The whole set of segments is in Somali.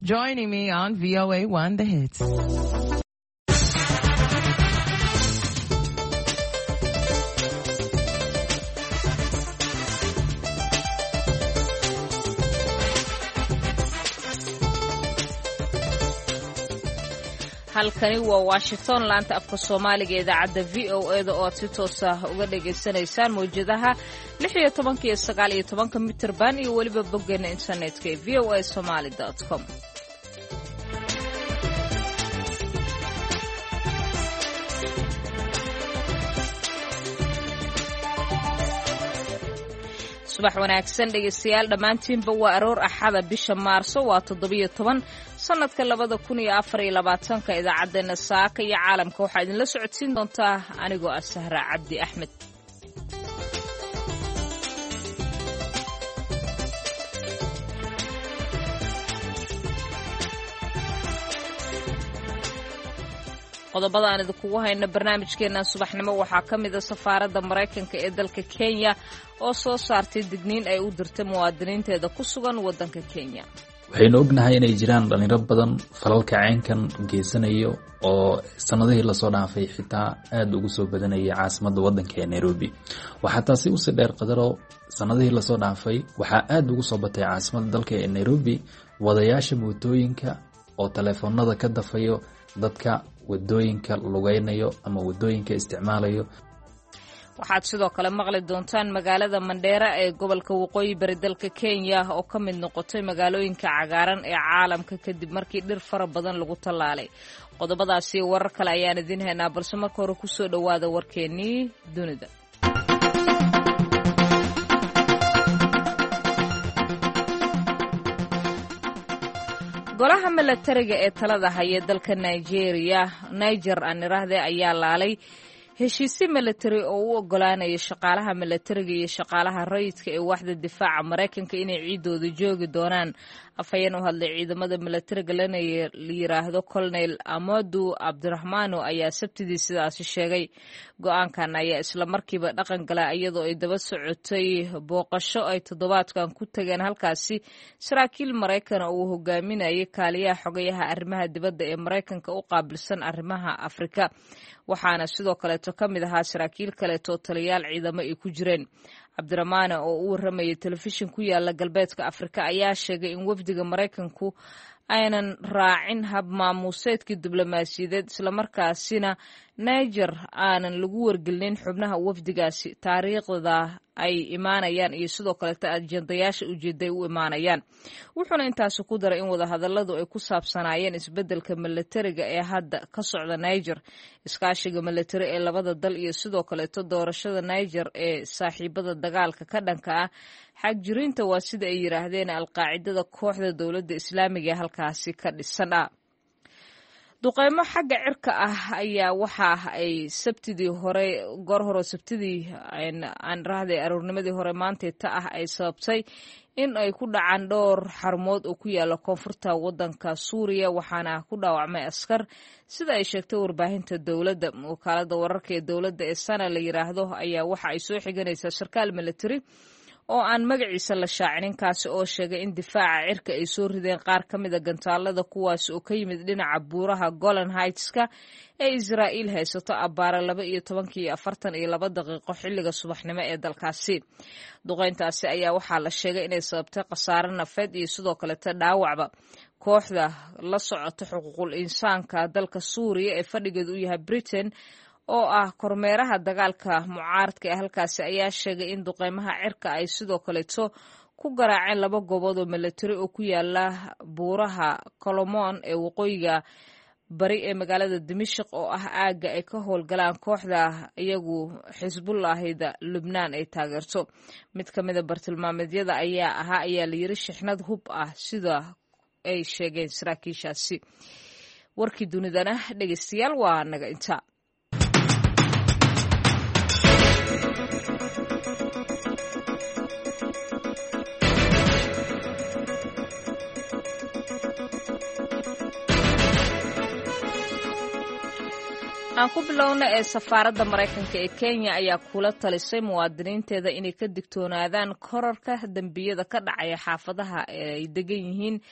Joining me on VOA1 The Hits. halkani waa Washington laanta afka Soomaaliga ee idaacadda VOA-da oo aad si toos ah uga dhageysanaysaan mowjadaha 16 iyo 19 mitir baan iyo waliba boggeena internetka ee voasomali.com. subax wanaagsan dhegeystayaal dhammaantiinba waa aroor axada bisha Maarso waa 17 sanadka 2024 idaacadeena saaka iyo caalamka waxaa idinla socodsiin doontaa anigoo ah Sahra Cabdi Axmed. qodobada aan idinku hayno barnaamijkeena subaxnimo waxaa ka mid ah safaaradda Mareykanka ee dalka Kenya oo soo saartay digniin ay u dirtay muwaadiniinteeda ku sugan waddanka Kenya. waxaynu ognahay inay jiraan dhalinyaro badan falalka caynkan geysanayo oo sanadihii la soo dhaafay xitaa aad ugu soo badanayay caasimadda waddanka ee Nairobi. waxaa taasi u sii dheer qadaro sanadihii la soo dhaafay waxaa aad ugu soo batay caasimadda dalka ee Nairobi wadayaasha mootooyinka oo telefoonada ka dafayo dadka wadooyinka lugeynayo ama wadooyinka isticmaalayo. waxaad sidoo kale maqli doontaan magaalada Mandera ee gobolka Waqooyi Bari dalka Kenya oo ka mid noqotay magaalooyinka cagaaran ee caalamka kadib markii dhir fara badan lagu tallaalay. qodobadaasi warar kale ayaan idin haynaa balse marka hore ku soo dhawaada warkeenii dunida. golaha milatariga ee talada haya dalka Niger ayaa laalay heshiisyo milatari oo u ogolaanaya shaqaalaha milatariga iyo shaqaalaha rayidka ee waaxda difaaca Mareykanka inay ciidooda joogi doonaan. afhayeen u hadlay ciidamada milatariga la yiraahdo Colonel Amadou Abdurahmano ayaa sabtidii sidaasi sheegay. go'aankan ayaa isla markiiba dhaqan galay iyadoo ay daba socotay booqasho ay toddobaadkan ku tageen halkaasi saraakiil Mareykan oo uu hogaaminayay kaaliyaha xogayaha arrimaha dibadda ee Mareykanka u qaabilsan arrimaha Afrika. waxaana sidoo kaleeto ka mid ahaa saraakiil kaleeto taliyaal ciidamo ay ku jireen. Cabdirahmaan oo u waramayay telefishin ku yaala galbeedka Afrika ayaa sheegay in wafdiga Mareykanku aynan raacin hab maamuuseedkii diblomaasiyadeed isla markaasina Niger aanan lagu wargelin xubnaha wafdigaasi taariikhda ay imaanayaan iyo sidoo kale ajendayaasha ujeeday u imaanayaan. wuxuuna intaas ku daray in wadahadaladu ay ku saabsanaayeen isbeddelka milatariga ee hadda ka socda Niger, iskaashiga milatari ee labada dal iyo sidoo kale doorashada Niger ee saaxiibada dagaalka ka dhanka ah xagjiriinta waa sida ay yiraahdeen alqaacidada kooxda dowladda Islaamiga ee halkaasi ka dhisan ah. duqeymo xagga cirka ah ayaa waxa ay sabtidii hore aroornimadii hore maanteeta ah ay sababtay in ay ku dhacaan dhowr xarumood oo ku yaala koonfurta waddanka Suuriya waxaana ku dhaawacmay askar sida ay sheegtay warbaahinta dowladda. wakaaladda wararka ee dowladda ee Sana la yiraahdo ayaa waxa ay soo xiganaysaa sarkaal military oo aan magaciisa la shaacinin kaasi oo sheegay in difaaca cirka ay soo rideen qaar ka mid a gantaalada kuwaas oo ka yimid dhinaca buuraha Golan Heights-ka ee Israa'iil haysato abbaara 12:42 xilliga subaxnimo ee dalkaasi. duqeyntaasi ayaa waxaa la sheegay inay sababtay khasaare nafeed iyo sidoo kale dhaawacba. kooxda la socota xuquuqul insaanka dalka Suuriya ee fadhigeedu u yahay Britain oo ah kormeeraha dagaalka mucaaradka ee halkaasi ayaa sheegay in duqeymaha cirka ay sidoo kaleeto ku garaaceen 2 goobood oo milatari oo ku yaala buuraha Kolomon ee waqooyiga bari ee magaalada Dimashq oo ah aaga ay ka howlgalaan kooxda iyagu Xisbullahida Lubnaan ay taageerto. mid ka mid ah bartilmaameedyada ayaa la yiri shixnad hub ah sida ay sheegeen saraakiishaasi. warkii dunidana dhageystayaal waa naga inta. aan ku bilowna ee safaaradda Mareykanka ee Kenya ayaa kula talisay muwaadiniinteeda inay ka digtoonaadaan kororka dambiyada ka dhacaya xaafadaha ay degan yihiin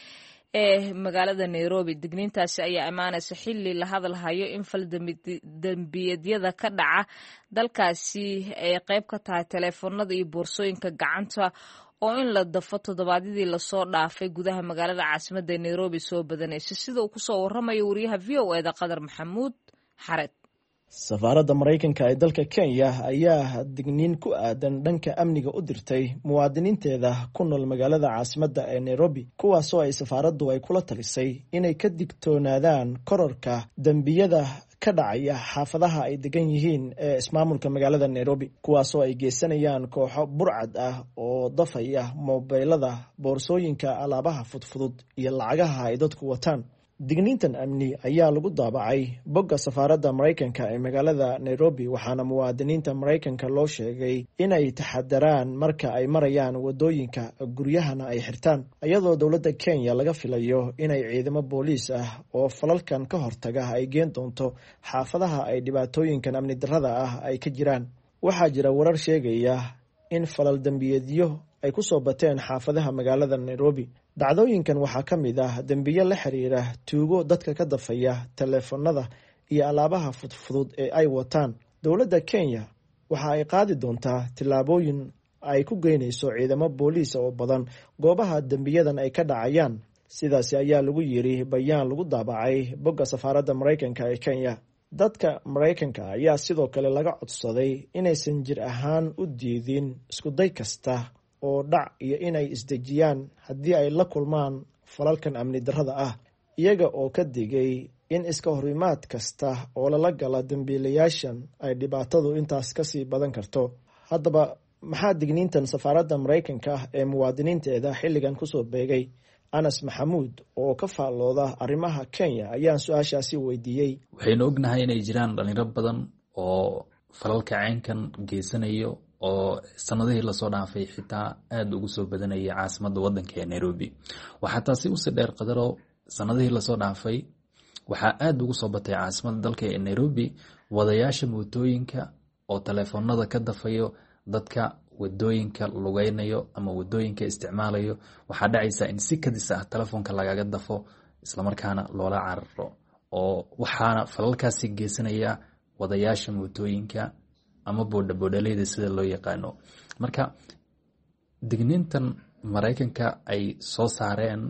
ee magaalada Nairobi. Digniintaasi ayaa imaanaysa xilli la hadalhayo in faldambiyeedyada ka dhaca dalkaasi ay qayb ka tahay taleefanada iyo boorsooyinka gacanta oo in la dafo toddobaadyadii lasoo dhaafay gudaha magaalada caasimadda Nairobi soo badanaysa, sida uu kusoo waramayo wariyaha VOA-da Qadar Maxamuud Xared. safaaradda Maraykanka ee dalka Kenya ayaa digniin ku aadan dhanka amniga u dirtay muwaadiniinteeda ku nool magaalada caasimadda ee Nairobi, kuwaasoo ay safaaraddu ay kula talisay inay ka digtoonaadaan kororka dambiyada ka dhacaya xaafadaha ay degan yihiin ee ismaamulka magaalada Nairobi, kuwaasoo ay geysanayaan kooxo burcad ah oo dafaya mobilada, boorsooyinka, alaabaha fudfudud iyo lacagaha ay dadku wataan. digniintan amni ayaa lagu daabacay bogga safaaradda Maraykanka ee magaalada Nairobi, waxaana muwaadiniinta Maraykanka loo sheegay inay taxadaraan marka ay marayaan wadooyinka, guryahana ay xirtaan, iyadoo dowladda Kenya laga filayo inay ciidamo booliis ah oo falalkan ka hortaga ay geen doonto xaafadaha ay dhibaatooyinkan amni darrada ah ay ka jiraan. waxaa jira warar sheegaya in falal dambiyeedyo ay ku soo bateen xaafadaha magaalada Nairobi. dhacdooyinkan waxaa ka mid ah dambiyo la xiriira tuugo dadka ka dafaya taleefanada iyo alaabaha fudfudud ee ay wataan. dowladda Kenya waxa ay qaadi doontaa tillaabooyin ay ku geynayso ciidamo booliis oo badan goobaha dambiyadan ay ka dhacayaan. sidaasi ayaa lagu yiri bayaan lagu daabacay bogga safaaradda Maraykanka ee Kenya. dadka Maraykanka ayaa sidoo kale laga codsaday inaysan jir ahaan u diidin isku day kasta oo dhac iyo inay isdejiyaan haddii ay la kulmaan falalkan amni darrada ah, iyaga oo ka digay in iska horimaad kasta oo lala gala dambiilayaashan ay dhibaatadu intaas kasii badan karto. haddaba maxaa digniintan safaaradda Maraykanka ee muwaadiniinteeda xilligan kusoo beegay? Anas Maxamuud oo ka faallooda arrimaha Kenya ayaan su-aashaasi weydiiyey. waxaynu ognahay inay jiraan dhalinyaro badan oo falalka caynkan geysanayo oo sanadihii lasoo dhaafay xitaa aad ugu soo badanayay caasimadda waddanka ee Nairobi. waxaa taasi usii dheer qadaro sanadihii lasoo dhaafay waxaa aad ugu soo batay caasimadda dalka ee Nairobi wadayaasha mootooyinka oo taleefanada ka dafayo dadka wadooyinka lugeynayo ama wadooyinka isticmaalayo. waxaa dhacaysa in si kadis ah telefoonka lagaga dafo islamarkaana loola cararo, oo waxaana falalkaasi geysanaya wadayaasha mootooyinka ama boodhaboodhaleyda sida loo yaqaano. marka digniintan Maraykanka ay soo saareen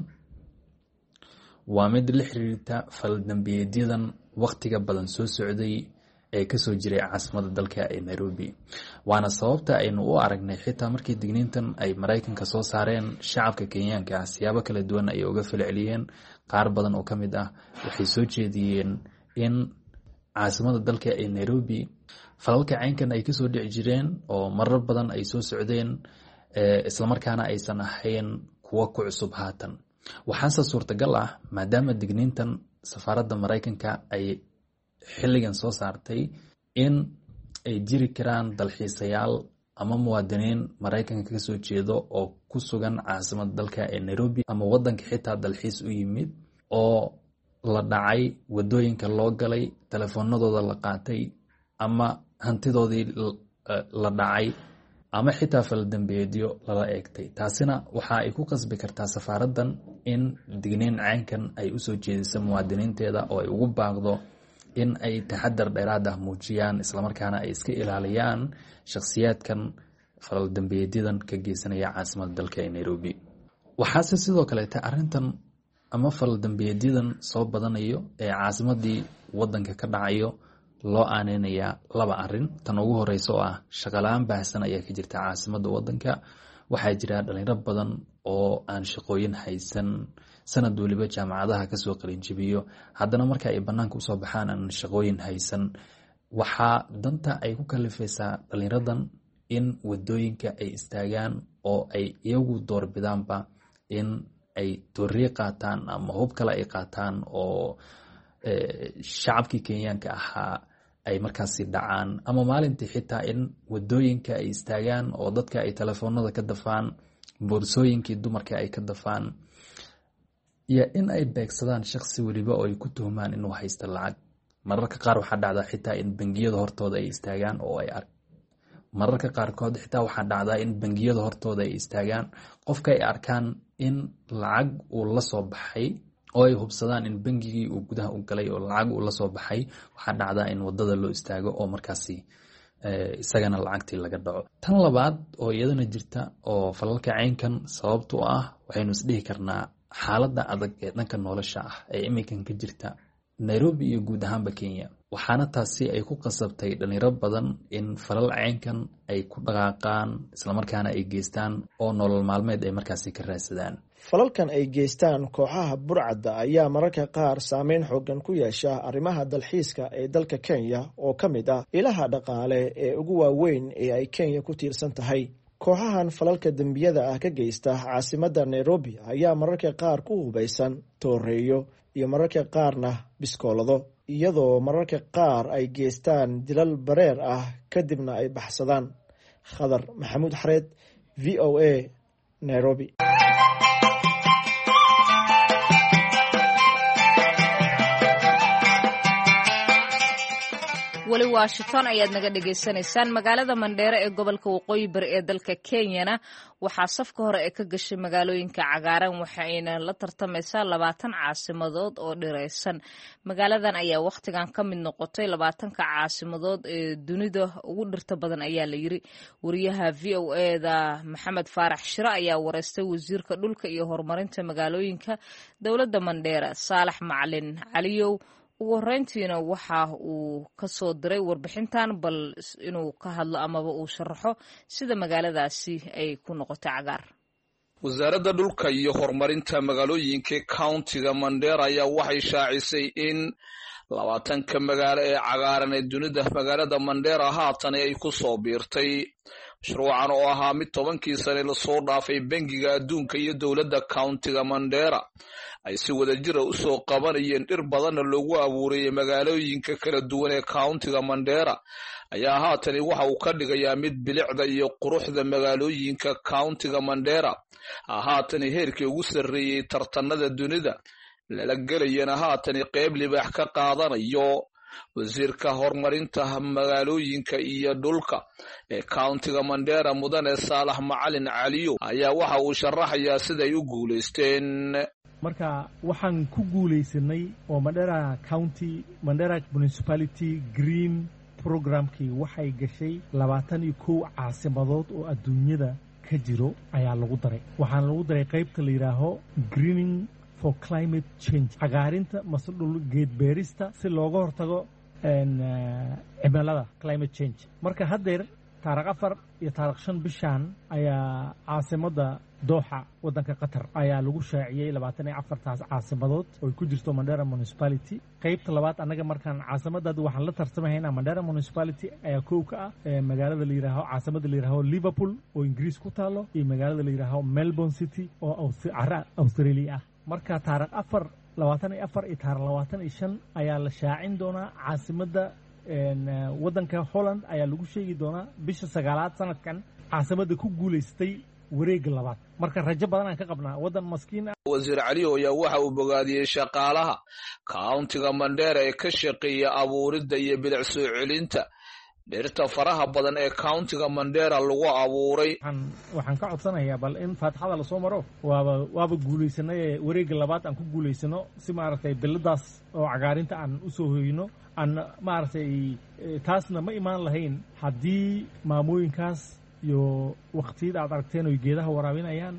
waa mid la xiriirta faldambiyeedyadan waqtiga badan soo socday ee kasoo jiray caasimadda dalka ee Nairobi. waana sababta aynu u aragnay xitaa markii digniintan ay Maraykanka soo saareen shacabka Kenyaanka siyaabo kala duwan ay uga falceliyeen. qaar badan oo ka mid ah waxay soo jeediyeen in caasimadda dalka ee Nairobi falalka caynkan ay kasoo dhici jireen oo marar badan ay soo socdeen, islamarkaana aysan ahayn kuwo ku cusub haatan. waxaase suurtagal ah maadaama digniintan safaaradda Maraykanka ay xilligan soo saartay in ay jiri karaan dalxiisayaal ama muwaadiniin Maraykanka kasoo jeedo oo ku sugan caasimadda dalka ee Nairobi ama waddanka xitaa dalxiis u yimid, oo la dhacay, wadooyinka loo galay, taleefanadooda la qaatay ama hantidoodii la dhacay ama xitaa faldambiyeedyo lala eegtay. taasina waxa ay ku qasbi kartaa safaaraddan in digniin caynkan ay usoo jeediso muwaadiniinteeda oo ay ugu baaqdo in ay taxadar dheeraad ah muujiyaan, islamarkaana ay iska ilaaliyaan shakhsiyaadkan faldambiyeedyadan ka geysanaya caasimadda dalka ee Nairobi. waxaase sidoo kaleeta arrintan ama faldambiyeedyadan soo badanayo ee caasimadii waddanka ka dhacayo loo aaneynayaa laba arin. tan ugu horeysa oo ah shaqalaan baahsan ayaa ka jirta caasimadda waddanka. waxaa jira dhalinyaro badan oo aan shaqooyin haysan, sanad waliba jaamacadaha kasoo qalinjibiyo, haddana marka ay banaanka usoo baxaan aan shaqooyin haysan. waxaa danta ay ku kalifaysaa dhalinyaradan in wadooyinka ay istaagaan oo ay iyagu doorbidaanba in ay tooriye qaataan ama hub kale ay qaataan oo shacabkii Kenyaanka ahaa ay markaasi dhacaan, ama maalintii xitaa in wadooyinka ay istaagaan oo dadka ay telefoonada ka dafaan, boorsooyinkii dumarka ay ka dafaan, iyo in ay beegsadaan shakhsi waliba oo ay ku tuhmaan inuu haysto lacag. mararka qaar waxaa dhacdaa xitaa in bangiyada hortooda ay istaagaan oo ay mararka qaarkood xitaa waxaa dhacdaa in bangiyada hortooda ay istaagaan, qofka ay arkaan in lacag uu la soo baxay oo ay hubsadaan in bangigii uu gudaha u galay oo lacag uu la soo baxay, waxaa dhacdaa in wadada loo istaago oo markaasi isagana lacagtii laga dhaco. Tan labaad oo iyadana jirta oo falalka caynkan sababta u ah, waxaynu isdhihi karnaa xaaladda adag ee dhanka nolosha ah ee iminkan ka jirta Nairobi iyo guud ahaanba Kenya. Waxaana taasi ay ku qasabtay dhalinyaro badan in falal caynkan ay ku dhaqaaqaan islamarkaana ay geystaan oo nolol maalmeed ay markaasi ka raadsadaan. falalkan ay geystaan kooxaha burcadda ayaa mararka qaar saameyn xoogan ku yeesha arrimaha dalxiiska ee dalka Kenya oo ka mid ah ilaha dhaqaale ee ugu waaweyn ee ay Kenya ku tiirsan tahay. kooxahan falalka dembiyada ah ka geysta caasimadda Nairobi ayaa mararka qaar ku hubaysan tooreeyo iyo mararka qaarna biskoolado, iyadoo mararka qaar ay geystaan dilal bareer ah kadibna ay baxsadaan. Khadar Maxamuud Xareed, VOA, Nairobi. weli Washington ayaad naga dhageysanaysaan. magaalada Mandheera ee gobolka Waqooyi Bari ee dalka Kenyana waxaa safka hore ee ka gashay magaalooyinka cagaaran, waxayna la tartamaysaa 20 caasimadood oo dhiraysan. magaaladan ayaa waqtigan ka mid noqotay 20ka caasimadood ee dunida ugu dhirta badan ayaa la yiri. wariyaha VOA-da Maxamed Faarax Shire ayaa wareystay wasiirka dhulka iyo horumarinta magaalooyinka dowladda Mandheera, Saalax Macalin Caliyow. ugu horeyntiina waxa uu ka soo diray warbixintan, bal inuu ka hadlo amaba uu sharaxo sida magaaladaasi ay ku noqotay cagaar. wasaaradda dhulka iyo horumarinta magaalooyinka countiga Mandheera ayaa waxay shaacisay in 20ka magaalo ee cagaaran ee dunida magaalada Mandheera haatan ay ku soo biirtay. mashruucan oo ahaa mid 10kii sane la soo dhaafay bangiga adduunka iyo dowladda countiga Mandheera ay si wadajir ah u soo qabanayeen dhir badan loogu abuuray magaalooyinka kala duwan ee countiga Mandheera ayaa haatan waxa uu ka dhigayaa mid bilicda iyo quruxda magaalooyinka countiga Mandheera haatan heerkii ugu sarreeyay tartanada dunida lala gelayana haatan qayb libaax ka qaadanayo. wasiirka horumarinta magaalooyinka iyo dhulka ee countiga Mandheera mudane Saalax Macalin Caliyow ayaa waxa uu sharaxayaa sida ay u guuleysteen. marka waxaan ku guuleysanay oo Mandheera County, Mandheera Municipality Green Programkii waxay gashay 21 caasimadood oo adduunyada ka jiro ayaa lagu daray. waxaan lagu daray qaybta la yiraahdo Greening for Climate Change, cagaarinta mas'uul geed beerista si looga hortago cimilada climate change. marka haddeer taariikh 4 iyo taariikh 5 bishan ayaa caasimadda Doha wadanka Qatar ayaa lagu shaaciyay 24 caasimadood oo ku jirto Mandheera Municipality. qaybta labaad anaga markaan caasimadda waxaan la tartamaynaa Mandheera Municipality ayaa koow ka ah magaalada la yiraahdo caasimadda la yiraahdo Liverpool oo Ingiriis ku taalo iyo magaalada la yiraahdo Melbourne City oo Australia ah. marka taariikh 4 24 iyo taariikh 25 ayaa la shaacin doonaa caasimadda wadanka Holland ayaa lagu sheegi doonaa bisha 9aad sanadkan caasimadda ku guuleystay wareegga labaad. marka rajo badan aan ka qabnaa wadan maskiin ah. wasiir Caliyow ayaa waxa uu bogaadiyay shaqaalaha countiga Mandheera ee ka shaqeeya abuuridda iyo bilic soo celinta dhirta faraha badan ee countiga Mandheera lagu abuuray. waxaan ka codsanayaa bal in faataxada la soo maro waaba guuleysanay wareegga labaad aan ku guuleysano si maaragtay biladaas oo cagaarinta aan u soo hoyino aan maaragtay taasna ma imaan lahayn haddii maamooyinkaas iyo waqtiyada aad aragteen oo geedaha waraabinayaan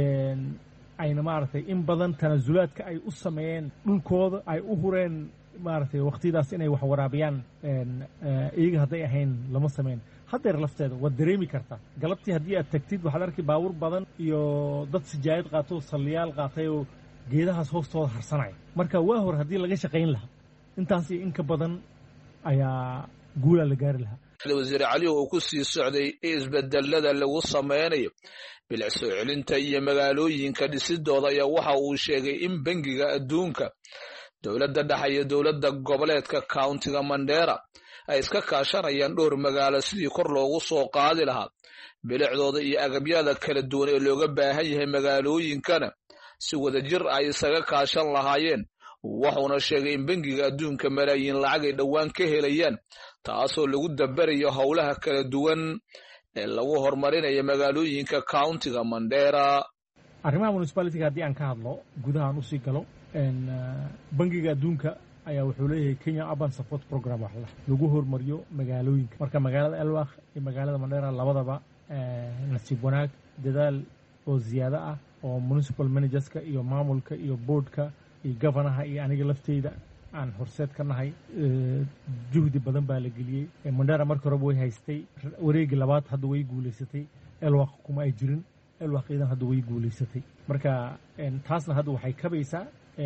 ayna maaragtay in badan tanasulaadka ay u sameeyeen dhulkooda ay u hureen maaragtay waqtiyadaas inay wax waraabiyaan iyaga hadday ahayn lama sameyn. haddeer lafteeda waad dareemi kartaa galabtii haddii aad tagtid waxaad arki baabuur badan iyo dad sijaayad qaato salliyaal qaatay oo geedahaas hoostooda harsanaya. marka waa hor haddii laga shaqayn lahaa intaas iyo in ka badan ayaa guula la gaari lahaa. wasiir Caliyow oo ku sii socday isbedelada lagu sameynayo bilic soo celinta iyo magaalooyinka dhisidooda ayaa waxa uu sheegay in bangiga adduunka, dowladda dhexe iyo dowladda goboleedka countiga Mandheera ay iska kaashanayaan dhowr magaalo sidii kor loogu soo qaadi lahaa bilicdooda iyo agabyada kala duwan ee looga baahan yahay magaalooyinkana si wadajir ay isaga kaashan lahaayeen. wuxuuna sheegay in bangiga adduunka malaayiin lacag ay dhowaan ka helayaan taasoo lagu dabarayo howlaha kala duwan ee lagu horumarinayo magaalooyinka countiga Mandheera. arrimaha municipality haddii aan ka hadlo gudaha aan usii galo bangiga adduunka ayaa wuxuu leeyahay Kenya Urban Support Program wax lagu hormariyo magaalooyinka marka magaalada Elwaq iyo magaalada Mandera labadaba nasiib wanaag dadaal oo ziyaada ah oo municipal managerska iyo maamulka iyo boardka iyo governaha iyo aniga lafteyda aan horseed ka nahay juhdi badan baa la geliyay Mandera markii hore way haystay wareegi labaad hadda way guuleysatay Elwaq kuma ay jirin Elwaq idan hadda way guuleysatay marka taasna hadda waxay kabaysaa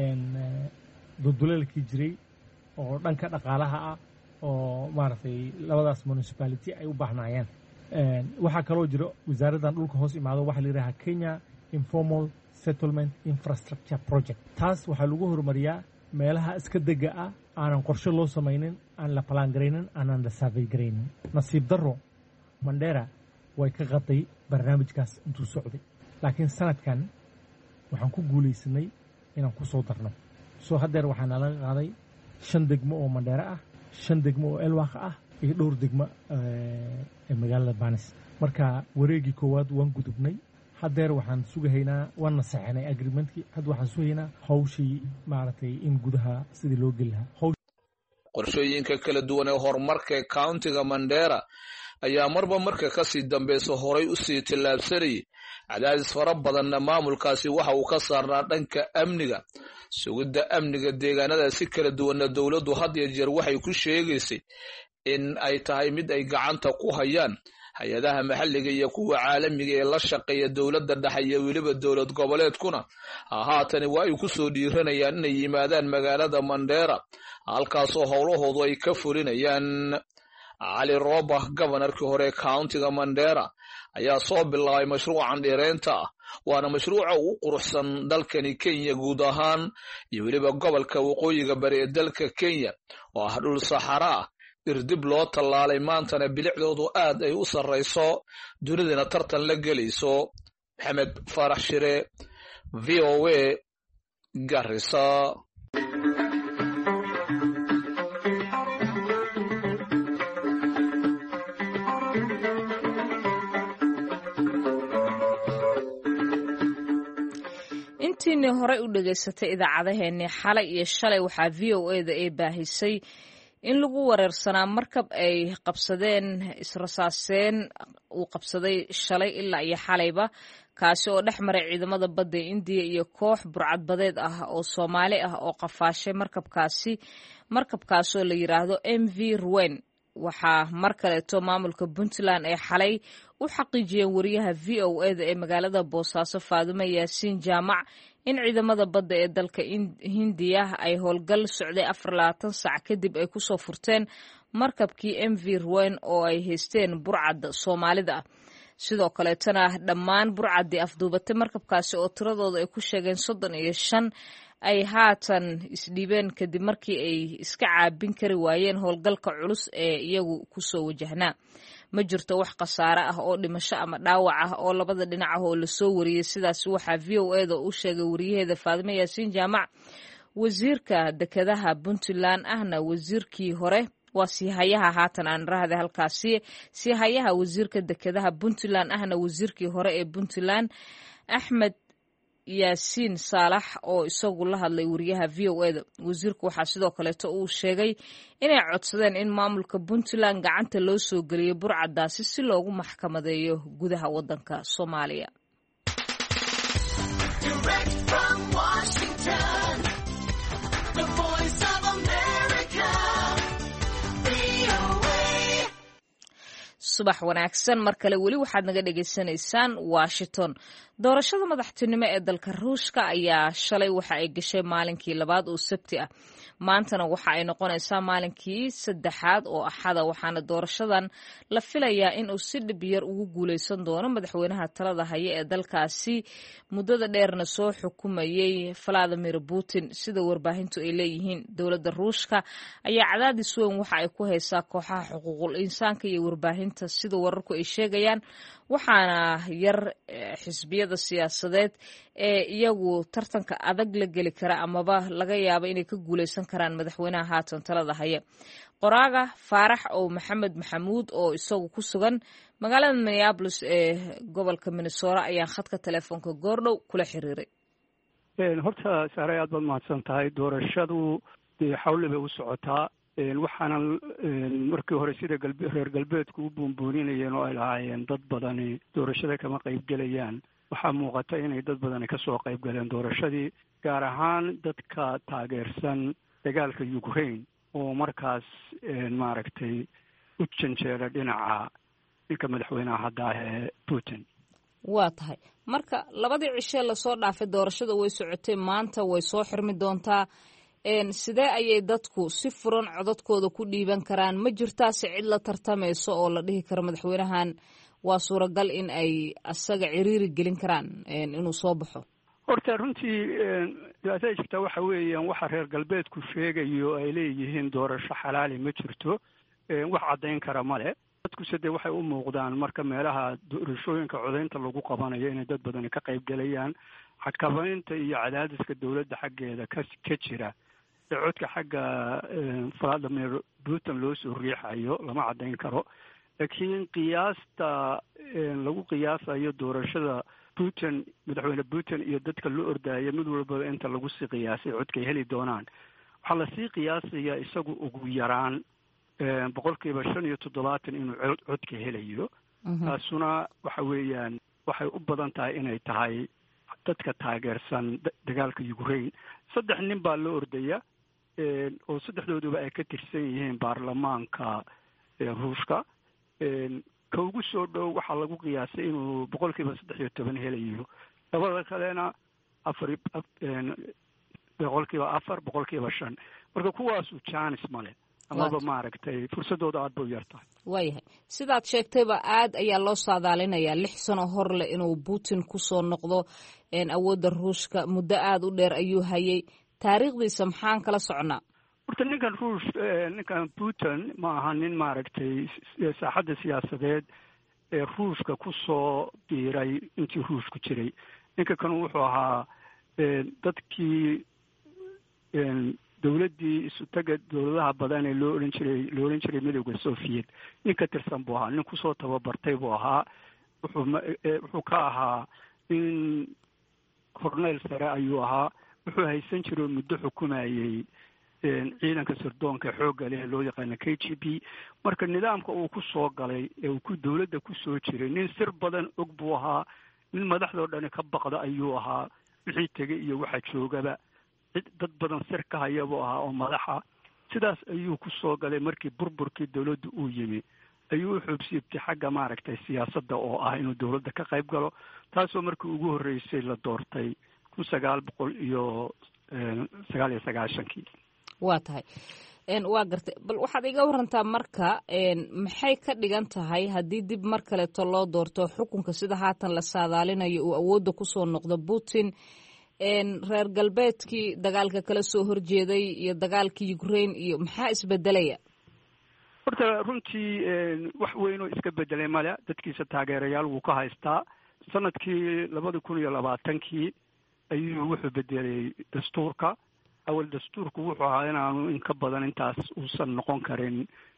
dulduleelkii jiray oo dhanka dhaqaalaha ah oo maaragtay labadaas municipality ay u baahnayeen waxaa kaloo jiro wasaaraddan dhulka hoos imaado waxaa la yidhahaa Kenya Informal Settlement Infrastructure Project taas waxaa lagu horumariyaa meelaha iska dega ah aanan qorshe loo samaynin aan la plan garaynin aanan la survey garaynin nasiib darro Mandera way ka qaday barnaamijkaas intuu socday laakiin sanadkan waxaan ku guuleysanay inaan ku soo darno soo hadeer waxaana laga qaaday 5 degmo oo Mandera ah 5 degmo oo Elwaq ah iyo dhowr degmo ee magaalada Banis marka wareegi koowaad waan gudubnay hadeer waxaan sugahaynaa waan nasaxnay agreementkii had waxaan sugahaynaa hawshii maaragtay in gudaha sidii loo geli lahaa qorshooyinka kala duwan ee horumarka countiga Mandera ayaa marba marka ka sii dambayso horay u sii tilaabsanay cadaadis fara badanna maamulkaasi waxa uu ka saarnaa dhanka amniga sugidda amniga deegaanada si kala duwanna dawladdu had iyo jeer waxay ku sheegaysay in ay tahay mid ay gacanta ku hayaan hay'adaha maxalliga iyo kuwa caalamiga ee la shaqeeya dawladda dhexe iyo weliba dawlad goboleedkuna haatan waa ay ku soo dhiiranayaan inay yimaadaan magaalada Mandera halkaasoo howlahoodu ay ka fulinayaan Ali Roba governorkii hore countiga Mandera ayaa soo bilaabay mashruucan dheereynta waana mashruuca ugu quruxsan dalkani Kenya guud ahaan iyo weliba gobolka waqooyiga bari ee dalka Kenya oo ah dhul saxara irdib loo tallaalay maantana bilicdoodu aad ay u sarreyso dunidana tartan la gelayso Maxamed Farax Shire VOA Garissa intiina hore u dhageysatay idaacadaheennii xalay iyo shalay waxaa VOA-da ay baahisay in lagu wareersanaa markab ay qabsadeen israsaaseen uu qabsaday shalay ilaa iyo xalayba kaasi oo dhex maray ciidamada badda Indiya iyo koox burcadbadeed ah oo Soomaali ah oo qafaashay markabkaasoo la yiraahdo MV Ruwen waxaa mar kaleeto maamulka Puntland ee xalay u xaqiijiyeen wariyaha VOA-da ee magaalada Boosaaso Faadumo Yaasiin Jaamac in ciidamada badda ee dalka Hindiya ay howlgal socday 24 saac kadib ay ku soo furteen markabkii MV Ruwen oo ay haysteen burcadda Soomaalida sidoo kaleetana dhammaan burcaddii afduubatay markabkaasi oo tiradooda ay ku sheegeen 35 ay haatan isdhiibeen kadib markii ay iska caabin kari waayeen howlgalka culus ee iyagu ku soo wajahnaa ma jirto wax khasaare ah oo dhimasho ama dhaawac ah oo labada dhinac ah oo la soo wariyay sidaas waxaa VOA-da u sheegay wariyaheeda Faadumo Yaasiin Jaamac wasiirka dekedaha Puntland ahna wasiirkii hore waa siihayaha haatan aan raahday halkaasi siihayaha wasiirka dekedaha Puntland ahna wasiirkii hore ee Puntland Axmed Yaasiin Saalax oo isagu la hadlay wariyaha VOA-da wasiirku waxaa sidoo kaleeto uu sheegay inay codsadeen in maamulka Puntland gacanta loo soo geliyo burcadaasi si loogu maxkamadeeyo gudaha wadanka Soomaaliya subax wanaagsan mar kale weli waxaad naga dhageysanaysaan Washington doorashada madaxtinimo ee dalka Ruushka ayaa shalay waxa ay gashay maalinkii labaad oo Sabti ah maantana waxa ay noqonaysaa maalinkii saddexaad oo Axada waxaana doorashadan la filayaa in uu si dhib yar ugu guuleysan doono madaxweynaha talada haya ee dalkaasi muddada dheerna soo xukumayay Vladimir Putin sida warbaahintu ay leeyihiin dowladda Ruushka ayaa cadaadis weyn waxa ay ku haysaa kooxaha xuquuqul insaanka iyo warbaahinta sida wararku ay sheegayaan waxaana yar xisbiyada siyaasadeed ee iyagu tartanka adag la geli kara amaba laga yaabo inay ka guulaysan karaan madaxweynaha haatan talada haya. qoraaga faarax oo maxamed maxamuud oo isagu ku sugan magaalada Minneapolis ee gobolka Minnesota ayaan khadka telefoonka goordhow kula xiriiray. horta saaray aad baad mahadsan tahay. doorashadu xawli bay u socotaa. waxaana markii hore sida reer galbeedku u buunbuuninayeen oo ay lahaayeen dad badani doorashada kama qaybgelayaan. waxaa muuqata inay dad badani kasoo qaybgaleen doorashadii, gaar ahaan dadka taageersan dagaalka Ukraine oo markaas maaragtay u janjeera dhinaca ninka madaxweynaha hadda ee Putin. waa tahay marka labadii cishe lasoo dhaafay doorashada way socotay, maanta way soo xirmi doontaa. sidee ayay dadku si furan codadkooda ku dhiiban karaan? ma jirtaase cid la tartamayso oo la dhihi karo madaxweynahan waa suuragal in ay asaga ciriiri gelin karaan inuu soo baxo? horta runtii dhibaatada jirta waxa weeyaan waxa reer galbeedku sheegayo ay leeyihiin doorasho xalaali ma jirto, wax caddayn kara male. dadkuse dee waxay u muuqdaan marka meelaha doorashooyinka codaynta lagu qabanayo inay dad badani ka qaybgelayaan. xakameynta iyo cadaadiska dowladda xaggeeda ka jira ee codka xagga Vladimir Putin loo soo riixayo lama caddayn karo. laakiin qiyaasta lagu qiyaasayo doorashada Putin, madaxweyne Putin iyo dadka loo ordaayo mid walba inta lagu sii qiyaasay codkay heli doonaan, waxaa lasii qiyaasaya isagu ugu yaraan 57% inuu codka helayo. taasuna waxa weeyaan waxay u badan tahay inay tahay dadka taageersan dagaalka Ukraine. 3 nin baa loo ordaya oo saddexdooduba ay ka tirsan yihiin baarlamaanka Ruushka. ka ugu soo dhow waxaa lagu qiyaasay inuu 13% helayo. labada kalena 4% marka kuwaasu chance male amaba maaragtay fursadooda aad bay u yartahay. waayahay sidaad sheegtayba aad ayaa loo saadaalinayaa 6 sano hor leh inuu Putin kusoo noqdo awoodda Ruushka. muddo aad u dheer ayuu hayay. taariikhdiisa maxaan kala socnaa? horta ninkan Putin ma aha nin maaragtay saaxadda siyaasadeed ee Ruushka kusoo biiray intii Ruushku jiray. ninka kan wuxuu ahaa dadkii dowladdii isu taga dowladaha badan ee loo oran jiray midowda Soviet nin ka tirsan buu ahaa. nin kusoo tababartay buu ahaa. wuxuu ka ahaa in korneyl sare ayuu ahaa. wuxuu haysan jiray muddo xukumayay ciidanka sirdoonka xoogga leh loo yaqaano KGB. marka nidaamka uu ku soo galay ee uu ku dowladda ku soo jiray nin sir badan og buu ahaa. nin madaxdoo dhan ka baqda ayuu ahaa. wixii tegay iyo waxa joogaba dad badan sir ka haya buu ahaa oo madaxa. sidaas ayuu ku soo galay. markii burburkii dowladda uu yimi ayuu u xoogsiibtay xagga maaragtay siyaasadda oo ah inuu dowladda ka qayb galo. taasoo markii ugu horreysay la doortay 1999. waa tahay waa gartay. bal waxaad iga warantaa marka maxay ka dhigan tahay haddii dib mar kaleeto loo doorto xukunka sida haatan la saadaalinayo uu awoodda kusoo noqdo Putin? reer galbeedkii dagaalka kala soo horjeeday iyo dagaalkii Ukraine iyo maxaa isbedelaya? horta runtii wax weyn oo iska bedelay male. dadkiisa taageerayaal wuu ka haystaa. sanadkii 2020 ayuu wuxuu bedelay dastuurka. awal dastuurku wuxuu ahaa inaanu in ka badan intaas uusan noqon karin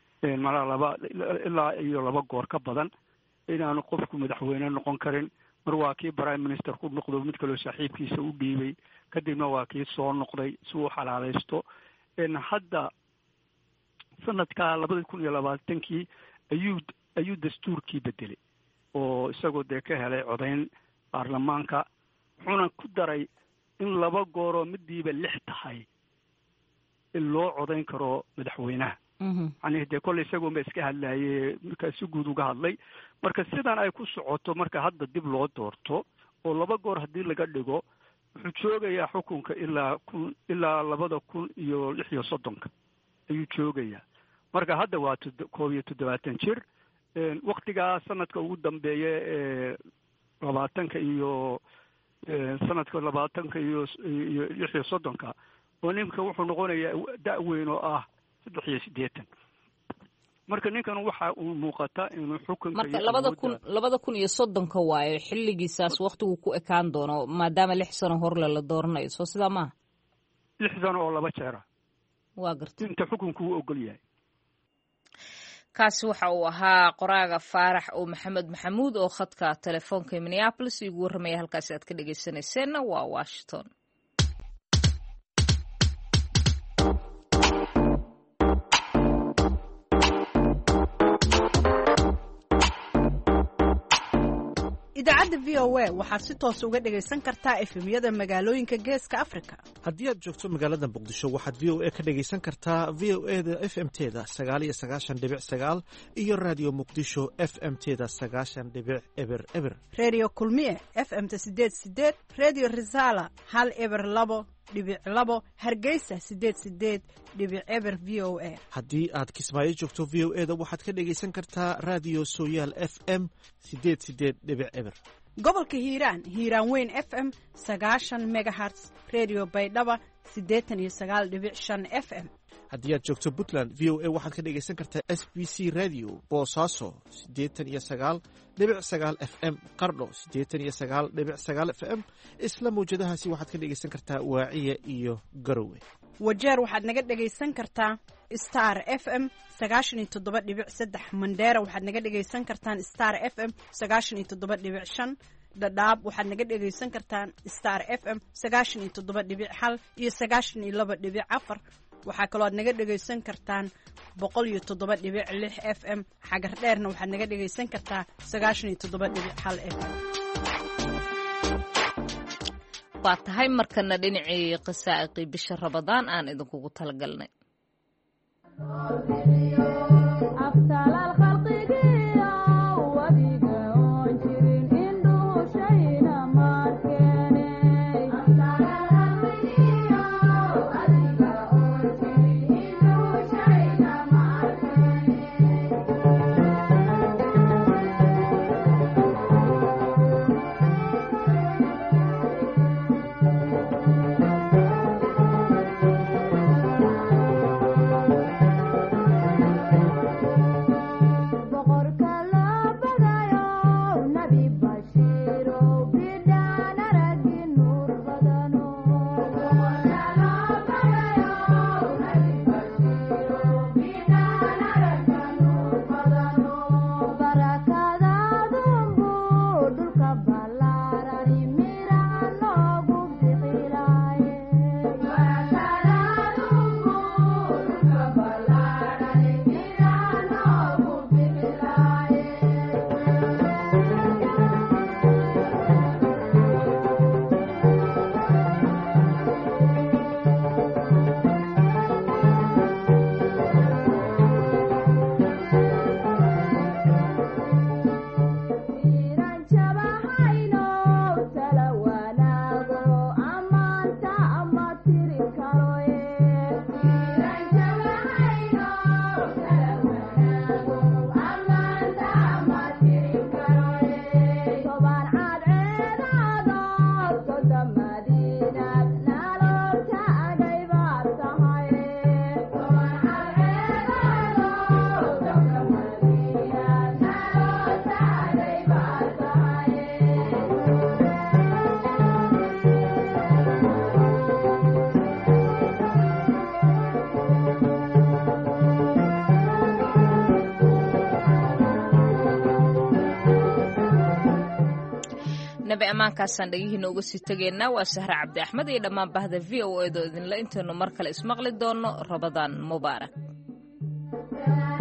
ilaa iyo 2 goor ka badan inaanu qofku madaxweyne noqon karin. mar waa kii prime minister ku noqdo mid kaloo saaxiibkiisa u dhiibay, kadibna waa kii soo noqday si uu xalaalaysto. hadda sanadka 2020 ayuu dastuurkii bedelay oo isagoo dee ka helay codayn baarlamaanka. wuxuuna ku daray in 2 gooroo midiiba 6 tahay in loo codayn karo madaxweynaha. yani dee kolley isagoonba iska hadlaye markaa si guud uga hadlay. marka sidan ay ku socoto marka hadda dib loo doorto oo 2 goor haddii laga dhigo wuxuu joogayaa xukunka ilaa 2036 ayuu joogayaa. marka hadda waa 71 jir. waktigaa sanadka ugu dambeeya ee 20 iyo sanadka 20 iyo 36 oo ninka wuxuu noqonayaa da' weyn oo ah 83. marka ninkan waxa uu muuqata inuu xukunka marka 2030 waayo xilligiisaas waqtigu ku ekaan doono maadaama 6 sano hor la dooranayo soo sidaa maaha 6 sano oo 2 jeer waa gartay inta xukunku uu ogol yahay kaasi waxa uu ahaa qoraaga Faarax oo Maxamed Maxamuud oo khadka telefoonka Minneapolis igu warramaya halkaas aad ka dhageysanayseena waa Washington. idaacadda VOA waxaad si toos uga dhagaysan kartaa efemyada magaalooyinka Geeska Afrika. haddii aad joogto magaalada Muqdisho waxaad VOA ka dhagaysan kartaa VOA-da FM-teeda 99.9 iyo Radio Muqdisho FM-teeda 90.0. Radio Kulmiye FM-ta 88, Radio Risala 102.2, Hargeysa 88.0 VOA. haddii aad Kismaayo joogto VOA-da waxaad ka dhagaysan kartaa Radio Sooyaal FM 88.0. gobolka Hiiraan Weyn FM 90 MHz, Radio Baydhaba 89.5 FM. haddii aad joogto Puntland VOA waxaad ka dhagaysan kartaa SBC Radio Boosaaso 89.9 FM, Qardho 89.9 FM. isla mawjadahaasi waxaad ka dhagaysan kartaa Waaciya iyo Garowe. Wajeer waxaad naga dhagaysan kartaa Star FM 97.3, Mandera waxaad naga dhagaysan kartaan Star FM 97.5, Dadaab waxaad naga dhagaysan kartaan Star FM 97.1 iyo 92.4. waxaa kaloo aad naga dhagaysan kartaan 107.6 FM. xagar dheerna waxaad naga dhagaysan kartaa 97.1 FM. waa tahay markana dhinacii qisaa'iqii bisha Ramadaan aan idinkugu talagalnay. nabi amaankaasaan dhagihiina uga sii tegaynaa. waa Sahra Cabdi Axmed iyo dhammaan bahda VOA-da idinla intaynu mar kale ismaqli doono. Ramadaan mubaarak.